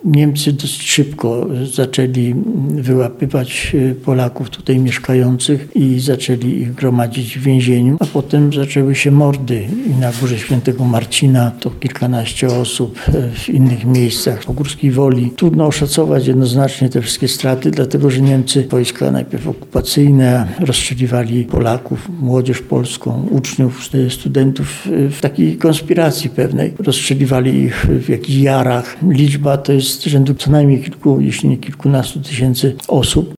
Niemcy dosyć szybko zaczęli wyłapywać Polaków tutaj mieszkających i zaczęli ich gromadzić w więzieniu, a potem zaczęły się mordy i na Górze Świętego Marcina to kilkanaście osób, w innych miejscach, w Górskiej Woli. Trudno oszacować jednoznacznie te wszystkie straty, dlatego że Niemcy, wojska najpierw okupacyjne, rozstrzeliwali Polaków, młodzież polską, uczniów, studentów w takiej konspiracji pewnej. Rozstrzeliwali ich w jakichś jarach. Liczba to jest rzędu co najmniej kilku, jeśli nie kilkunastu tysięcy osób.